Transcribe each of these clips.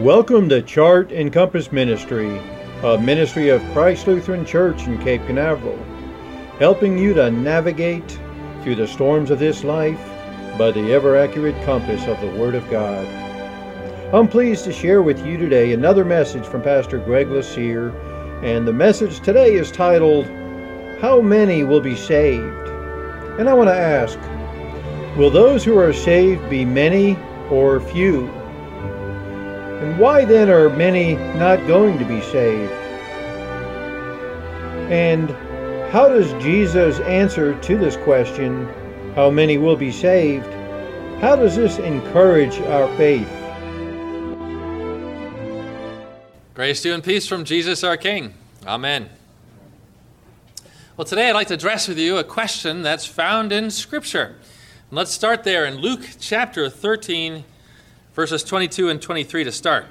Welcome to Chart and Compass Ministry, a ministry of Christ Lutheran Church in Cape Canaveral, helping you to navigate through the storms of this life by the ever-accurate compass of the Word of God. I'm pleased to share with you today another message from Pastor Greg Lassere, and the message today is titled, How Many Will Be Saved? And I want to ask, will those who are saved be many or few? And why then are many not going to be saved? And how does Jesus answer to this question, how many will be saved? How does this encourage our faith? Grace to you and peace from Jesus our King. Amen. Well, today I'd like to address with you a question that's found in Scripture. And let's start there in Luke chapter 13, verses 22 and 23 to start.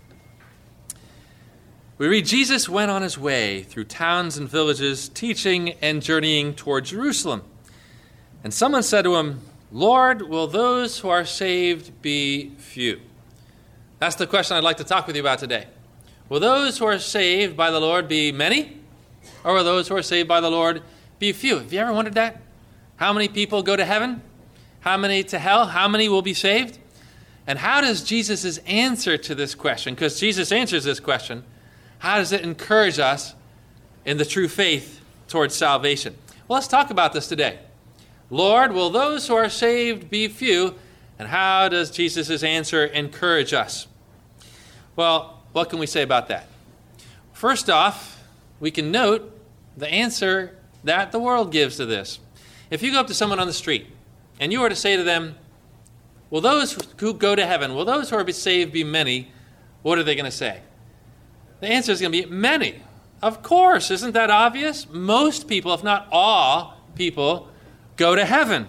We read, Jesus went on his way through towns and villages, teaching and journeying toward Jerusalem. And someone said to him, Lord, will those who are saved be few? That's the question I'd like to talk with you about today. Will those who are saved by the Lord be many? Or will those who are saved by the Lord be few? Have you ever wondered that? How many people go to heaven? How many to hell? How many will be saved? And how does Jesus' answer to this question, because Jesus answers this question, how does it encourage us in the true faith towards salvation? Well, let's talk about this today. Lord, will those who are saved be few? And how does Jesus' answer encourage us? Well, what can we say about that? First off, we can note the answer that the world gives to this. If you go up to someone on the street and you were to say to them, will those who go to heaven, will those who are saved be many? What are they going to say? The answer is going to be many. Of course, isn't that obvious? Most people, if not all people, go to heaven.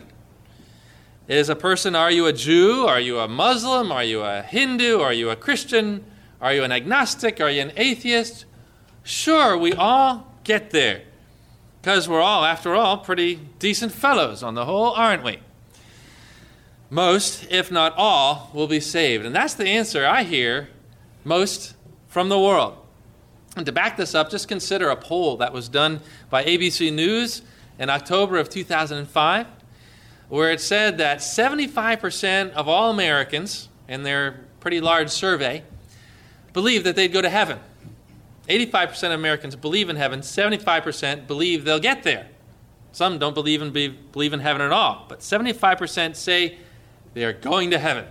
Are you a Jew? Are you a Muslim? Are you a Hindu? Are you a Christian? Are you an agnostic? Are you an atheist? Sure, we all get there. Because we're all, after all, pretty decent fellows on the whole, aren't we? Most, if not all, will be saved. And that's the answer I hear most from the world. And to back this up, just consider a poll that was done by ABC News in October of 2005, where it said that 75% of all Americans, in their pretty large survey, believe that they'd go to heaven. 85% of Americans believe in heaven. 75% believe they'll get there. Some don't believe in heaven at all, but 75% say they are going to heaven.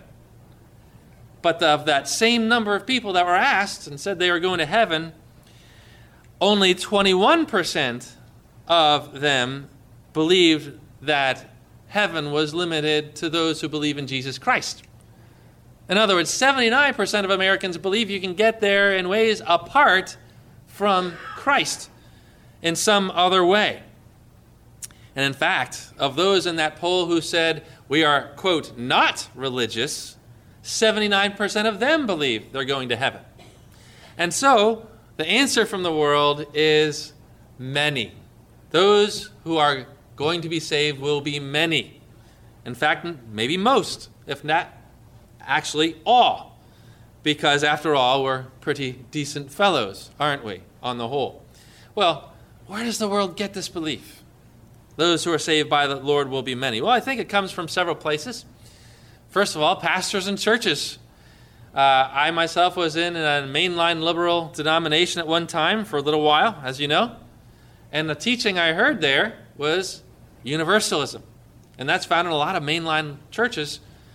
But of that same number of people that were asked and said they were going to heaven, only 21% of them believed that heaven was limited to those who believe in Jesus Christ. In other words, 79% of Americans believe you can get there in ways apart from Christ in some other way. And in fact, of those in that poll who said we are, quote, not religious, 79% of them believe they're going to heaven. And so, the answer from the world is many. Those who are going to be saved will be many. In fact, maybe most, if not actually all. Because after all, we're pretty decent fellows, aren't we, on the whole? Well, where does the world get this belief? Those who are saved by the Lord will be many. Well, I think it comes from several places. First of all, pastors and churches. I myself was in a mainline liberal denomination at one time for a little while, as you know. And the teaching I heard there was universalism. And that's found in a lot of mainline churches.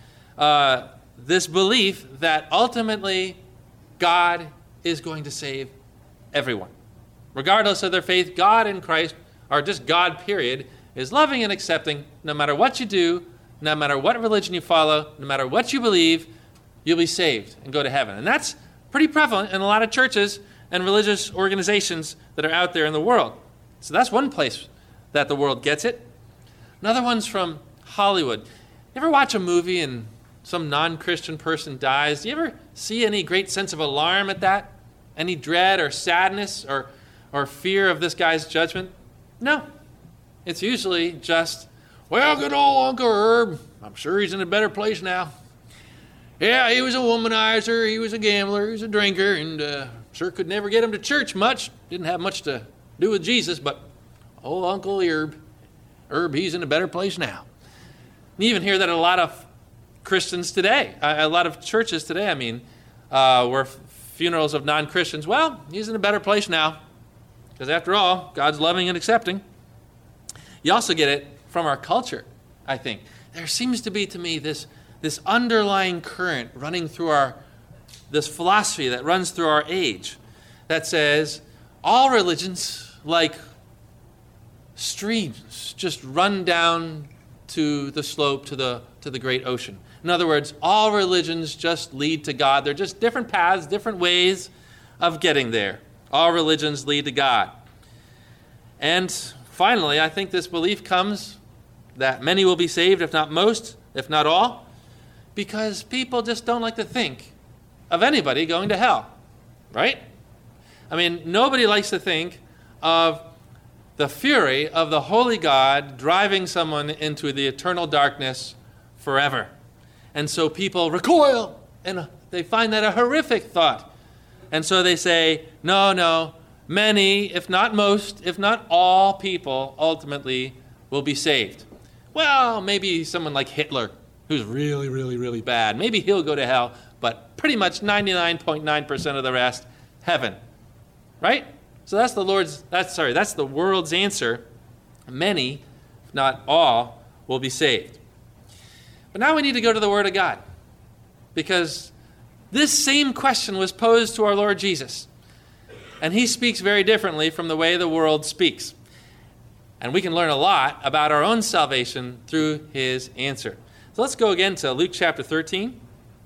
This belief that ultimately God is going to save everyone. Regardless of their faith, God in Christ, or just God, period, is loving and accepting no matter what you do, no matter what religion you follow, no matter what you believe, you'll be saved and go to heaven. And that's pretty prevalent in a lot of churches and religious organizations that are out there in the world. So that's one place that the world gets it. Another one's from Hollywood. You ever watch a movie and some non-Christian person dies? Do you ever see any great sense of alarm at that? Any dread or sadness or fear of this guy's judgment? No. It's usually just, well, good old Uncle Herb. I'm sure he's in a better place now. Yeah, he was a womanizer, he was a gambler, he was a drinker, and sure could never get him to church much. Didn't have much to do with Jesus, but Uncle Herb, he's in a better place now. You even hear that a lot of Christians today, a lot of churches today, where funerals of non-Christians, well, he's in a better place now, because after all, God's loving and accepting. You also get it from our culture, I think. There seems to be, to me, this underlying current running through this philosophy that runs through our age that says all religions, like streams, just run down to the slope, to the great ocean. In other words, all religions just lead to God. They're just different paths, different ways of getting there. All religions lead to God. And finally, I think this belief comes that many will be saved, if not most, if not all, because people just don't like to think of anybody going to hell, right? Nobody likes to think of the fury of the holy God driving someone into the eternal darkness forever. And so people recoil, and they find that a horrific thought. And so they say, no, many, if not most, if not all people ultimately will be saved. Well, maybe someone like Hitler, who's really, really, really bad. Maybe he'll go to hell, but pretty much 99.9% of the rest, heaven. Right? So that's the world's answer. Many, if not all, will be saved. But now we need to go to the Word of God, because this same question was posed to our Lord Jesus, and he speaks very differently from the way the world speaks. And we can learn a lot about our own salvation through his answer. So let's go again to Luke chapter 13.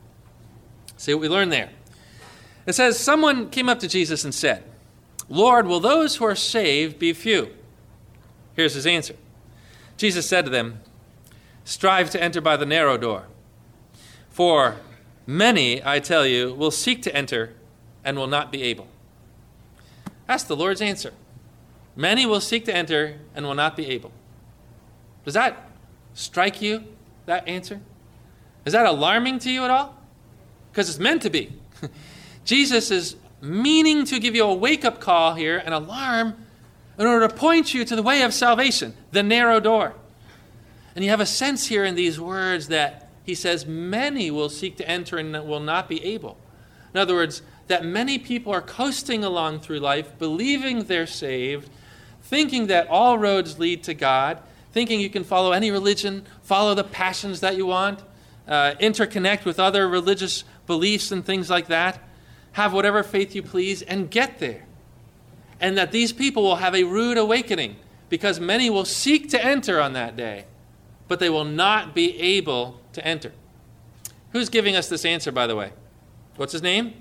See what we learn there. It says, someone came up to Jesus and said, Lord, will those who are saved be few? Here's his answer. Jesus said to them, strive to enter by the narrow door. For many, I tell you, will seek to enter and will not be able. That's the Lord's answer. Many will seek to enter and will not be able. Does that strike you, that answer? Is that alarming to you at all? Because it's meant to be. Jesus is meaning to give you a wake-up call here, an alarm, in order to point you to the way of salvation, the narrow door. And you have a sense here in these words that he says many will seek to enter and will not be able. In other words, that many people are coasting along through life, believing they're saved, thinking that all roads lead to God, thinking you can follow any religion, follow the passions that you want, interconnect with other religious beliefs and things like that, have whatever faith you please, and get there. And that these people will have a rude awakening, because many will seek to enter on that day, but they will not be able to enter. Who's giving us this answer, by the way? What's his name?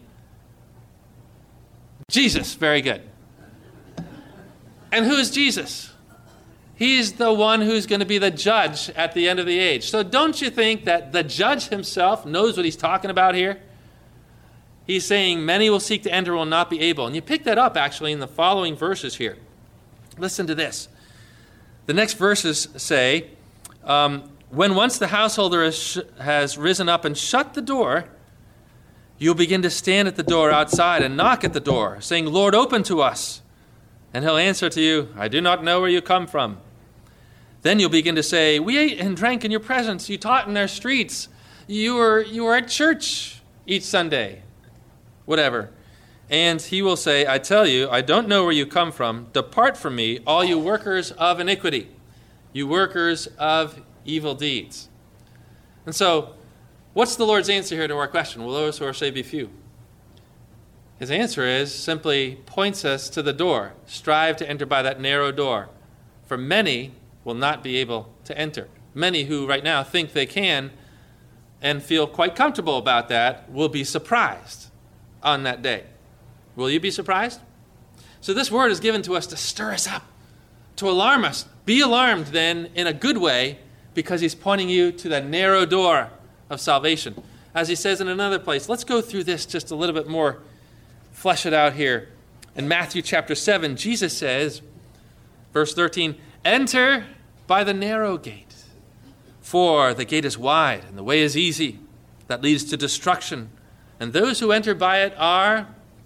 Jesus. Very good. And who is Jesus? He's the one who's going to be the judge at the end of the age. So don't you think that the judge himself knows what he's talking about here? He's saying many will seek to enter and will not be able. And you pick that up actually in the following verses here. Listen to this. The next verses say, when once the householder has risen up and shut the door, you'll begin to stand at the door outside and knock at the door, saying, Lord, open to us. And he'll answer to you, I do not know where you come from. Then you'll begin to say, we ate and drank in your presence. You taught in our streets. You were at church each Sunday. Whatever. And he will say, I tell you, I don't know where you come from. Depart from me, all you workers of iniquity, you workers of evil deeds. And so, what's the Lord's answer here to our question? Will those who are saved be few? His answer is simply points us to the door. Strive to enter by that narrow door. For many will not be able to enter. Many who right now think they can and feel quite comfortable about that will be surprised on that day. Will you be surprised? So this word is given to us to stir us up, to alarm us. Be alarmed then in a good way, because he's pointing you to the narrow door of salvation. As he says in another place, let's go through this just a little bit more, flesh it out here. In Matthew chapter 7, Jesus says, verse 13, enter by the narrow gate, for the gate is wide and the way is easy, that leads to destruction, and those who enter by it are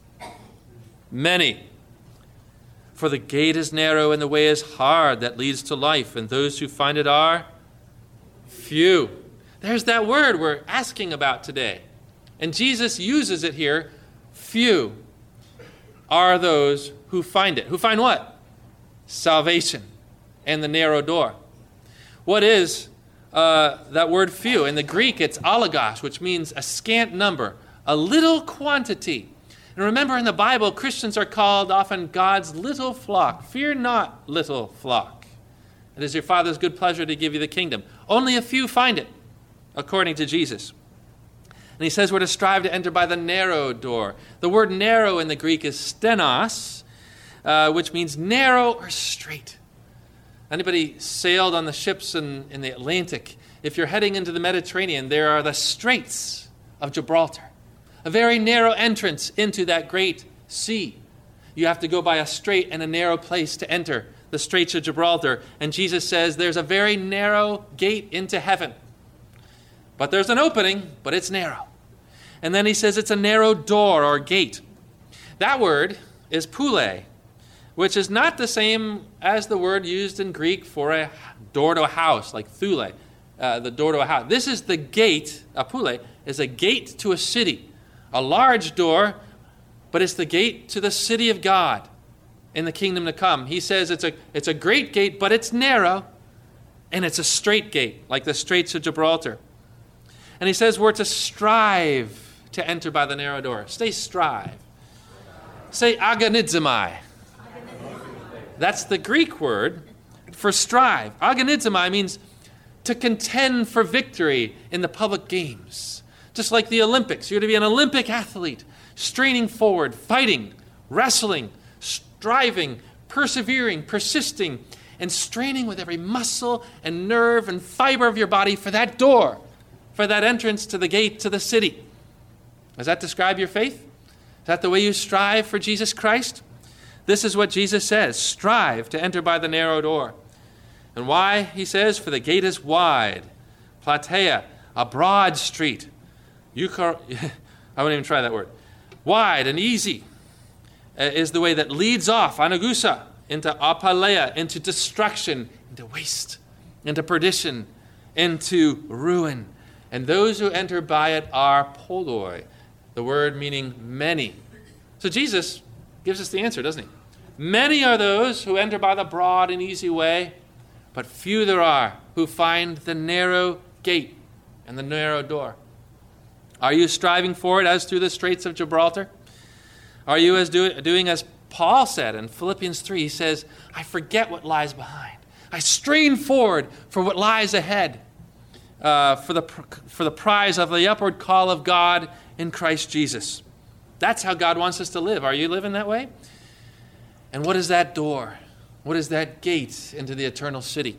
many. For the gate is narrow and the way is hard that leads to life, and those who find it are few. There's that word we're asking about today. And Jesus uses it here. Few are those who find it. Who find what? Salvation and the narrow door. What is that word few? In the Greek, it's alagos, which means a scant number, a little quantity. And remember, in the Bible, Christians are called often God's little flock. Fear not, little flock. It is your Father's good pleasure to give you the kingdom. Only a few find it, according to Jesus. And he says we're to strive to enter by the narrow door. The word narrow in the Greek is stenos, which means narrow or straight. Anybody sailed on the ships in the Atlantic? If you're heading into the Mediterranean, there are the Straits of Gibraltar, a very narrow entrance into that great sea. You have to go by a straight and a narrow place to enter the Straits of Gibraltar. And Jesus says there's a very narrow gate into heaven. But there's an opening, but it's narrow. And then he says it's a narrow door or gate. That word is poule, which is not the same as the word used in Greek for a door to a house, like thule, the door to a house. This is the gate. A poule is a gate to a city, a large door, but it's the gate to the city of God in the kingdom to come. He says it's a great gate, but it's narrow, and it's a straight gate, like the Straits of Gibraltar. And he says we're to strive to enter by the narrow door. Say strive. Say agonizomai. That's the Greek word for strive. Agonizomai means to contend for victory in the public games. Just like the Olympics, you're to be an Olympic athlete, straining forward, fighting, wrestling, striving, persevering, persisting, and straining with every muscle and nerve and fiber of your body for that door, for that entrance to the gate to the city. Does that describe your faith? Is that the way you strive for Jesus Christ? This is what Jesus says, strive to enter by the narrow door. And why? He says, for the gate is wide, plateia, a broad street. I won't even try that word. Wide and easy is the way that leads off, anagusa, into apaleia, into destruction, into waste, into perdition, into ruin. And those who enter by it are poloi, the word meaning many. So Jesus gives us the answer, doesn't he? Many are those who enter by the broad and easy way, but few there are who find the narrow gate and the narrow door. Are you striving for it as through the Straits of Gibraltar? Are you doing as Paul said in Philippians 3? He says, I forget what lies behind. I strain forward for what lies ahead, for the prize of the upward call of God in Christ Jesus. That's how God wants us to live. Are you living that way? And what is that door? What is that gate into the eternal city?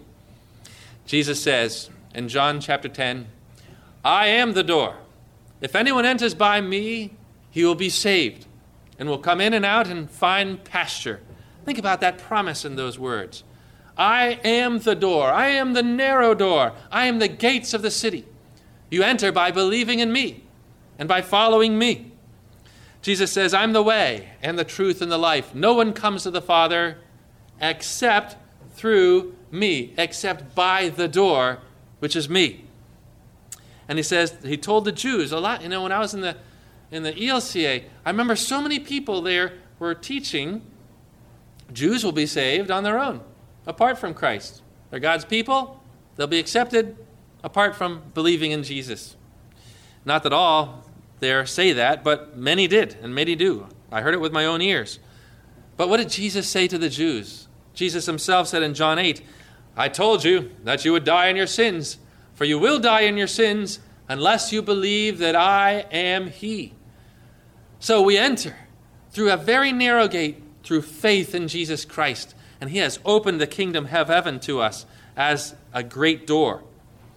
Jesus says in John chapter 10, I am the door. If anyone enters by me, he will be saved and will come in and out and find pasture. Think about that promise in those words. I am the door. I am the narrow door. I am the gates of the city. You enter by believing in me and by following me. Jesus says, I'm the way and the truth and the life. No one comes to the Father except through me, except by the door, which is me. And he says, he told the Jews a lot. You know, when I was in the ELCA, I remember so many people there were teaching Jews will be saved on their own, apart from Christ. They're God's people. They'll be accepted apart from believing in Jesus. Not that all there say that, but many did, and many do. I heard it with my own ears. But what did Jesus say to the Jews? Jesus himself said in John 8, I told you that you would die in your sins, for you will die in your sins unless you believe that I am he. So we enter through a very narrow gate through faith in Jesus Christ, and he has opened the kingdom of heaven to us as a great door.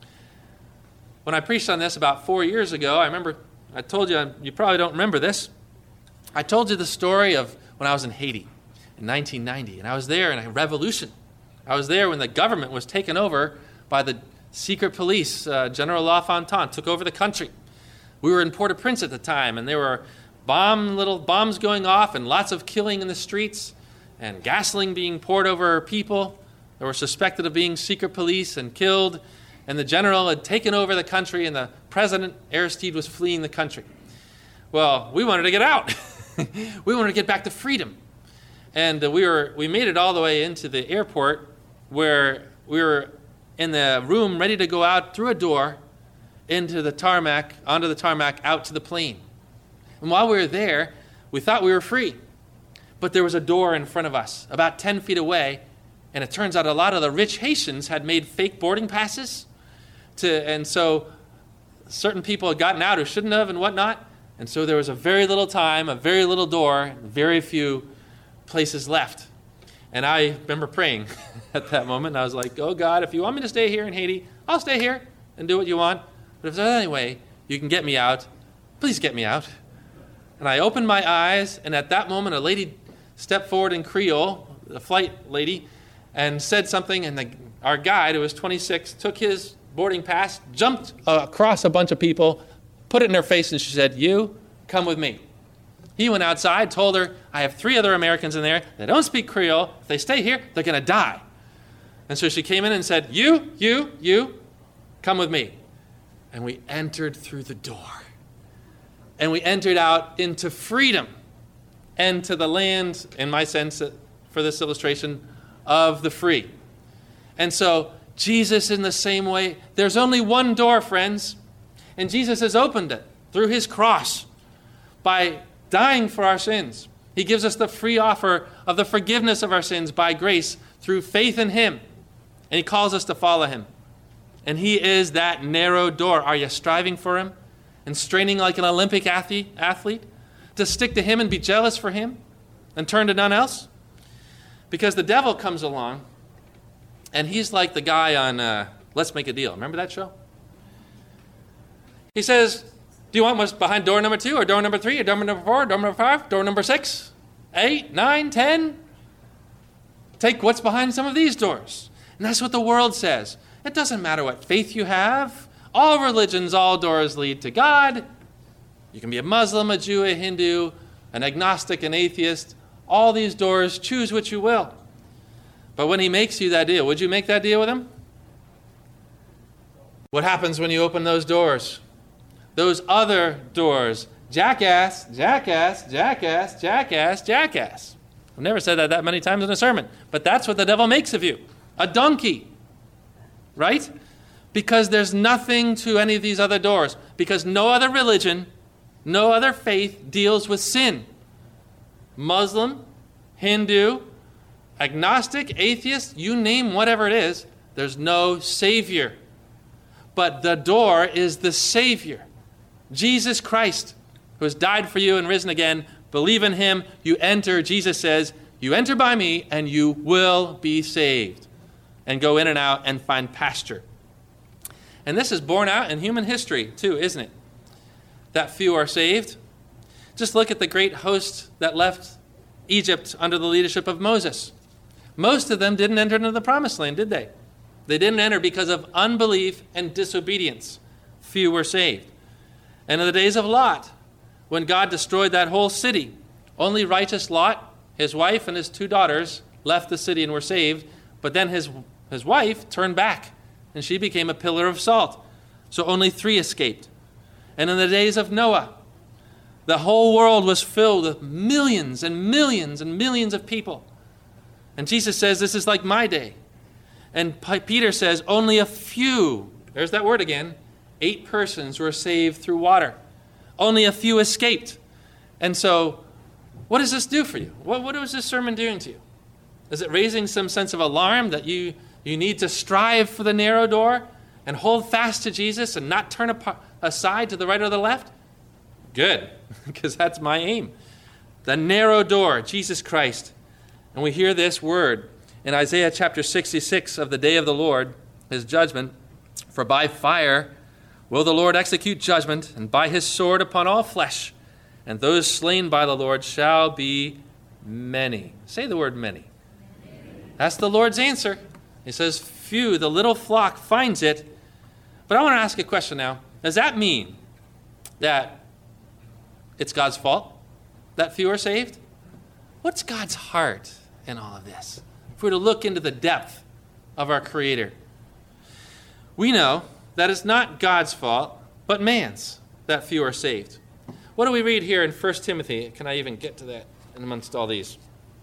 When I preached on this about 4 years ago, I told you, you probably don't remember this. I told you the story of when I was in Haiti in 1990, and I was there in a revolution. I was there when the government was taken over by the secret police. General LaFontaine took over the country. We were in Port-au-Prince at the time, and there were little bombs going off and lots of killing in the streets and gasoline being poured over people that were suspected of being secret police and killed. And the general had taken over the country, and the president, Aristide, was fleeing the country. Well, we wanted to get out. We wanted to get back to freedom. And we made it all the way into the airport, where we were in the room ready to go out through a door onto the tarmac, out to the plane. And while we were there, we thought we were free. But there was a door in front of us, about 10 feet away, and it turns out a lot of the rich Haitians had made fake boarding passes. And so certain people had gotten out who shouldn't have and whatnot. And so there was a very little time, a very little door, very few places left. And I remember praying at that moment. And I was like, oh, God, if you want me to stay here in Haiti, I'll stay here and do what you want. But if there's any way you can get me out, please get me out. And I opened my eyes, and at that moment, a lady stepped forward in Creole, the flight lady, and said something. And our guide, who was 26, took his boarding pass, jumped across a bunch of people, put it in her face, and she said, you, come with me. He went outside, told her, I have 3 other Americans in there. They don't speak Creole. If they stay here, they're going to die. And so she came in and said, you, come with me. And we entered through the door. And we entered out into freedom and to the land, in my sense, for this illustration, of the free. And so Jesus, in the same way, there's only one door, friends, and Jesus has opened it through his cross by dying for our sins. He gives us the free offer of the forgiveness of our sins by grace through faith in him, and he calls us to follow him. And he is that narrow door. Are you striving for him and straining like an Olympic athlete to stick to him and be jealous for him and turn to none else? Because the devil comes along, and he's like the guy on Let's Make a Deal. Remember that show? He says, do you want what's behind door number 2 or door number 3 or door number 4, door number 5, door number 6, 8, 9, 10? Take what's behind some of these doors. And that's what the world says. It doesn't matter what faith you have. All religions, all doors lead to God. You can be a Muslim, a Jew, a Hindu, an agnostic, an atheist. All these doors, choose what you will. But when he makes you that deal, would you make that deal with him? What happens when you open those doors? Those other doors. Jackass, jackass, jackass, jackass, jackass. I've never said that many times in a sermon. But that's what the devil makes of you. A donkey. Right? Because there's nothing to any of these other doors. Because no other religion, no other faith deals with sin. Muslim, Hindu, agnostic, atheist, you name whatever it is, there's no Savior. But the door is the Savior. Jesus Christ, who has died for you and risen again. Believe in him, you enter, Jesus says, you enter by me and you will be saved. And go in and out and find pasture. And this is borne out in human history too, isn't it? That few are saved. Just look at the great host that left Egypt under the leadership of Moses. Most of them didn't enter into the promised land, did they? They didn't enter because of unbelief and disobedience. Few were saved. And in the days of Lot, when God destroyed that whole city, only righteous Lot, his wife, and his 2 daughters left the city and were saved. But then his wife turned back, and she became a pillar of salt. So only 3 escaped. And in the days of Noah, the whole world was filled with millions and millions and millions of people. And Jesus says, this is like my day. And Peter says, only a few, there's that word again, 8 persons were saved through water. Only a few escaped. And so, what does this do for you? What was this sermon doing to you? Is it raising some sense of alarm that you need to strive for the narrow door and hold fast to Jesus and not turn aside to the right or the left? Good, because that's my aim. The narrow door, Jesus Christ. And we hear this word in Isaiah chapter 66 of the day of the Lord, his judgment. For by fire will the Lord execute judgment, and by his sword upon all flesh. And those slain by the Lord shall be many. Say the word many. That's the Lord's answer. He says, few, the little flock finds it. But I want to ask a question now. Does that mean that it's God's fault that few are saved? What's God's heart in all of this? If we were to look into the depth of our Creator, we know that it's not God's fault, but man's, that few are saved. What do we read here in 1 Timothy? Can I even get to that amongst all these?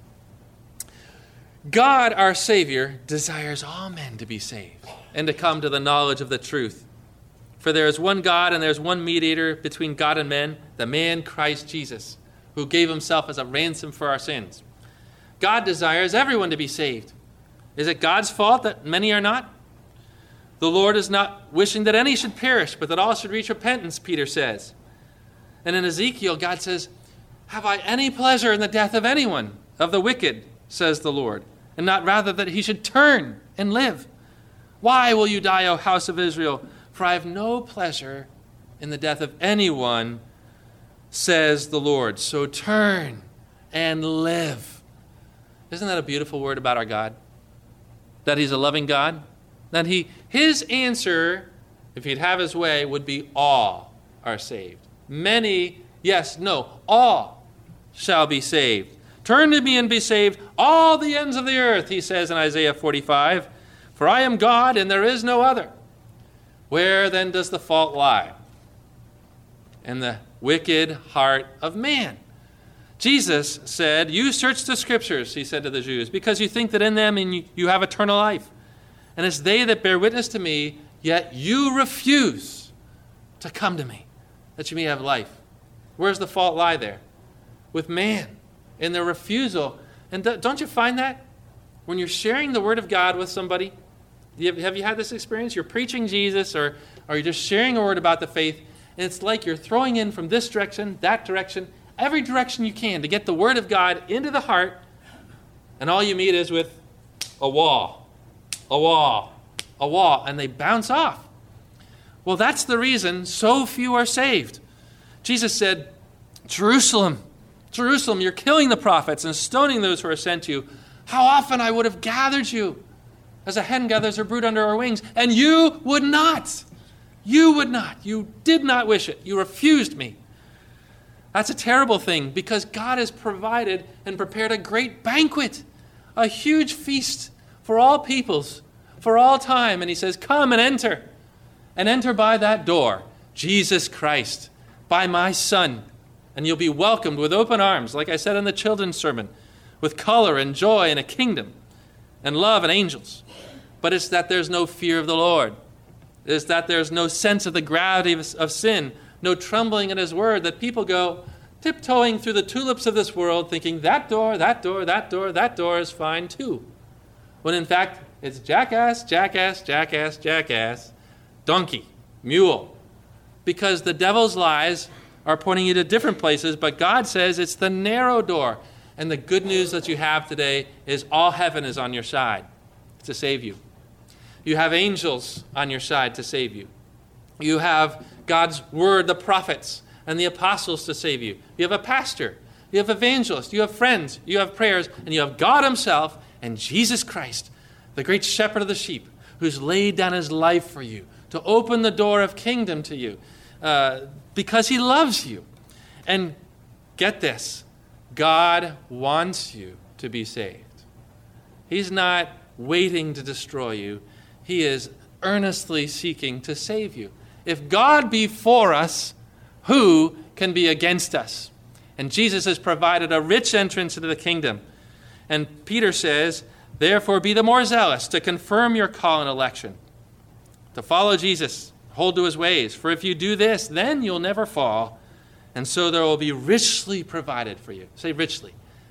God, our Savior, desires all men to be saved and to come to the knowledge of the truth. For there is one God and there is one mediator between God and men, the man Christ Jesus, who gave himself as a ransom for our sins. God desires everyone to be saved. Is it God's fault that many are not? The Lord is not wishing that any should perish, but that all should reach repentance, Peter says. And in Ezekiel, God says, have I any pleasure in the death of anyone, of the wicked, says the Lord, and not rather that he should turn and live? Why will you die, O house of Israel? For I have no pleasure in the death of anyone, says the Lord. So turn and live. Isn't that a beautiful word about our God? That he's a loving God? That his answer, if he'd have his way, would be all are saved. Many, yes, no, all shall be saved. Turn to me and be saved, all the ends of the earth, he says in Isaiah 45. For I am God and there is no other. Where then does the fault lie? In the wicked heart of man. Jesus said, you search the scriptures, he said to the Jews, because you think that in them you have eternal life. And it's they that bear witness to me, yet you refuse to come to me, that you may have life. Where's the fault lie there? With man, in their refusal. And don't you find that? When you're sharing the word of God with somebody, have you had this experience? You're preaching Jesus, or you're just sharing a word about the faith, and it's like you're throwing in from this direction, that direction, every direction you can to get the word of God into the heart, and all you meet is with a wall, and they bounce off. Well, that's the reason so few are saved. Jesus said, Jerusalem, Jerusalem, you're killing the prophets and stoning those who are sent to you. How often I would have gathered you as a hen gathers her brood under her wings, and you would not. You would not. You did not wish it. You refused me. That's a terrible thing, because God has provided and prepared a great banquet, a huge feast for all peoples, for all time. And he says, come and enter by that door, Jesus Christ, by my Son. And you'll be welcomed with open arms, like I said in the children's sermon, with color and joy and a kingdom and love and angels. But it's that there's no fear of the Lord. It's that there's no sense of the gravity of sin, no trembling in his word, that people go tiptoeing through the tulips of this world thinking that door, that door, that door, that door is fine too. When in fact, it's jackass, jackass, jackass, jackass, donkey, mule. Because the devil's lies are pointing you to different places, but God says it's the narrow door. And the good news that you have today is all heaven is on your side to save you. You have angels on your side to save you. You have God's word, the prophets, and the apostles to save you. You have a pastor. You have evangelists. You have friends. You have prayers. And you have God himself and Jesus Christ, the great shepherd of the sheep, who's laid down his life for you to open the door of kingdom to you because he loves you. And get this, God wants you to be saved. He's not waiting to destroy you. He is earnestly seeking to save you. If God be for us, who can be against us? And Jesus has provided a rich entrance into the kingdom. And Peter says, therefore be the more zealous to confirm your call and election, to follow Jesus, hold to his ways. For if you do this, then you'll never fall. And so there will be richly provided for you. Say richly.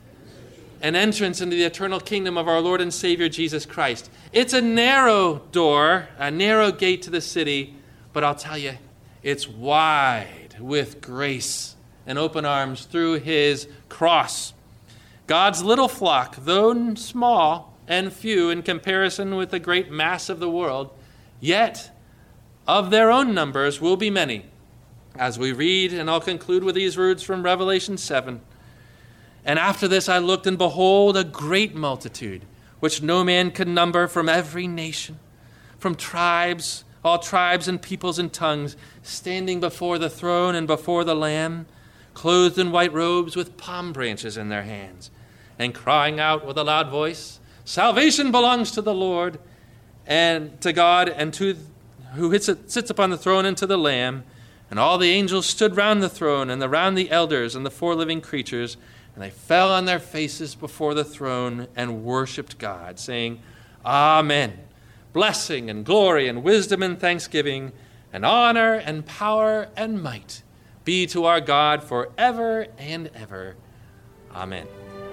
An entrance into the eternal kingdom of our Lord and Savior Jesus Christ. It's a narrow door, a narrow gate to the city, but I'll tell you, it's wide with grace and open arms through his cross. God's little flock, though small and few in comparison with the great mass of the world, yet of their own numbers will be many. As we read, and I'll conclude with these words from Revelation 7. And after this I looked, and behold, a great multitude, which no man could number, from every nation, from tribes, all tribes and peoples and tongues, standing before the throne and before the Lamb, clothed in white robes with palm branches in their hands, and crying out with a loud voice, "Salvation belongs to the Lord, and to God, and to who sits upon the throne, and to the Lamb." And all the angels stood round the throne, and around the elders and the four living creatures, and they fell on their faces before the throne and worshipped God, saying, "Amen. Blessing and glory and wisdom and thanksgiving and honor and power and might be to our God forever and ever. Amen."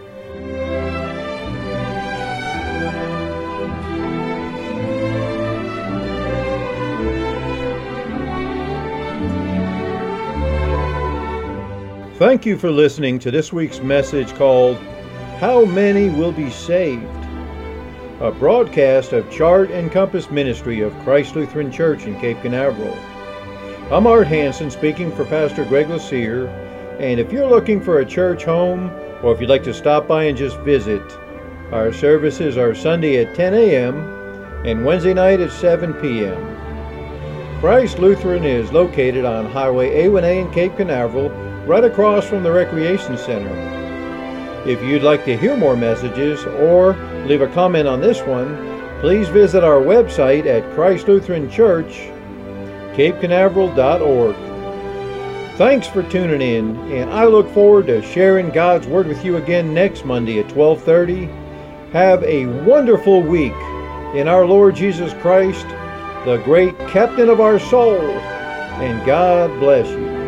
Thank you for listening to this week's message called, "How Many Will Be Saved?" A broadcast of Chart and Compass Ministry of Christ Lutheran Church in Cape Canaveral. I'm Art Hansen speaking for Pastor Greg Lassere, and if you're looking for a church home, or if you'd like to stop by and just visit, our services are Sunday at 10 a.m. and Wednesday night at 7 p.m. Christ Lutheran is located on Highway A1A in Cape Canaveral, right across from the Recreation Center. If you'd like to hear more messages or leave a comment on this one, please visit our website at ChristLutheranChurch.CapeCanaveral.org. Thanks for tuning in, and I look forward to sharing God's Word with you again next Monday at 12:30. Have a wonderful week in our Lord Jesus Christ, the great captain of our soul, and God bless you.